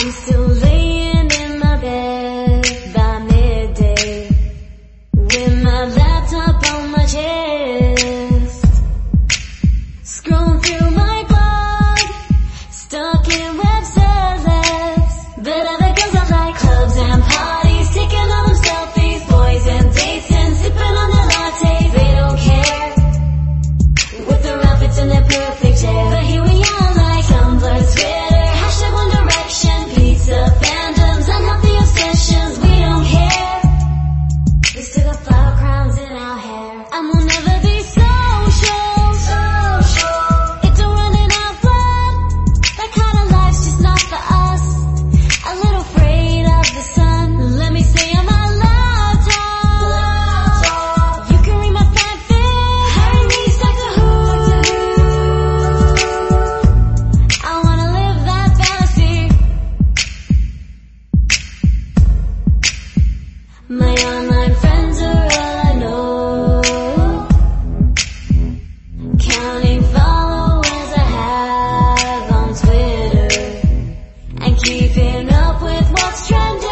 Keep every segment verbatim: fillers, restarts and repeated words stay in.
I'm still laying in my bed by midday, with my laptop on my chest, scrolling through my blog, stuck in web celebs. But other girls are like clubs and parties, taking all them selfies, boys and dates and sipping on their lattes. They don't care with their outfits and their perfect hair, but here we are like Tumblr, Twitter, hashtag One Direction, pizza fandoms, unhealthy obsessions. We don't care. We still got flower crowns in our hair, and we'll never be social. Social. It don't run in our blood. That kind of life's just not for us. A little afraid of the sun. Let me stay on my laptop. Laptop. You can read my fanfic. Harry meets Doctor Who. I wanna live that fantasy. My online friends are all I know, counting followers I have on Twitter, and keeping up with what's trending.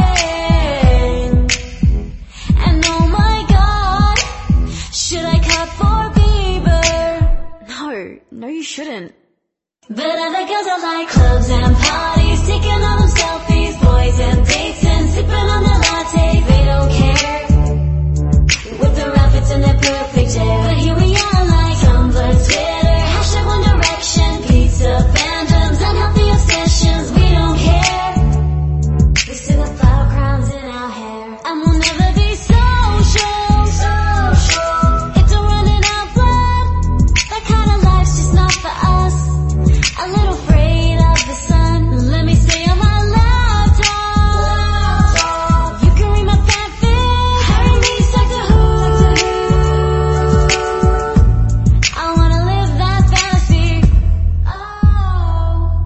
And oh my god, should I cut for Bieber? No, no you shouldn't. But other girls are like clubs and parties, taking all them selfies, boys and dates and sipping on their lattes. They don't care with their outfits and their perfect hair, but here we are like Tumblr, Twitter, hashtag One Direction, pizza fandoms, unhealthy obsessions. We don't care. We still got flower crowns in our hair, and we'll never be social. Social. It don't run in our blood. That kind of life's just not for us. A little afraid of the sun. Let me stay on my laptop. Laptop. You can read my fanfic. Harry meets Doctor Who. I wanna live that fantasy. Oh,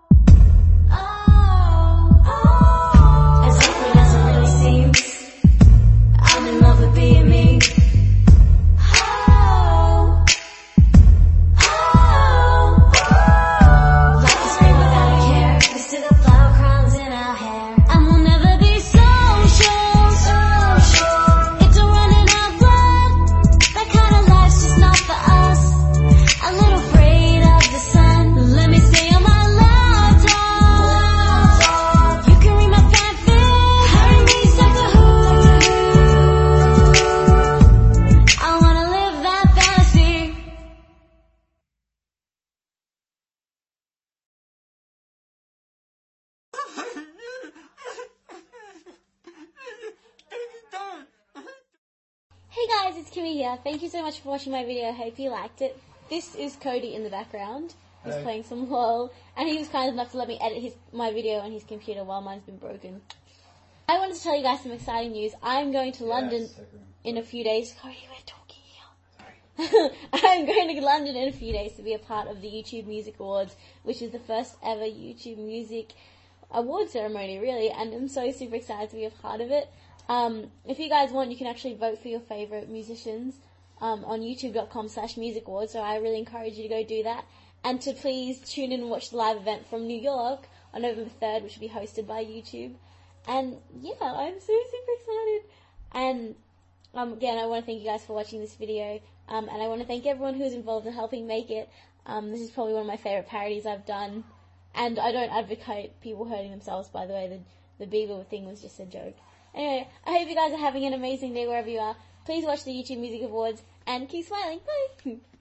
oh, oh. As awkward as it really seems, I'm in love with being me. Oh, oh, oh. Life is great without a care. We still got flower crowns in our hair, and we'll never be social. Social. It don't run in our blood. That kind of life's just not for us. A little afraid of the sun. Let me stay on my laptop. Laptop. You can read my fanfic. Harry meets Doctor Who. I wanna live that fantasy. Hey guys, it's Kimmy here. Thank you so much for watching my video. I hope you liked it. This is Cody in the background. He's Hello. playing some LOL, and he was kind enough to let me edit his my video on his computer while mine's been broken. I wanted to tell you guys some exciting news. I'm going to London in a few days. Cody, we're talking here. I'm going to London in a few days to be a part of the YouTube Music Awards, which is the first ever YouTube Music Award ceremony, really, and I'm so super excited to be a part of it. Um, if you guys want, you can actually vote for your favourite musicians um, on youtube.com slash music awards, so I really encourage you to go do that. And to please tune in and watch the live event from New York on November third, which will be hosted by YouTube. And yeah, I'm so super excited. And um, again, I want to thank you guys for watching this video. Um, and I want to thank everyone who's involved in helping make it. Um, this is probably one of my favourite parodies I've done. And I don't advocate people hurting themselves, by the way. The, the Bieber thing was just a joke. Anyway, I hope you guys are having an amazing day wherever you are. Please watch the YouTube Music Awards and keep smiling. Bye!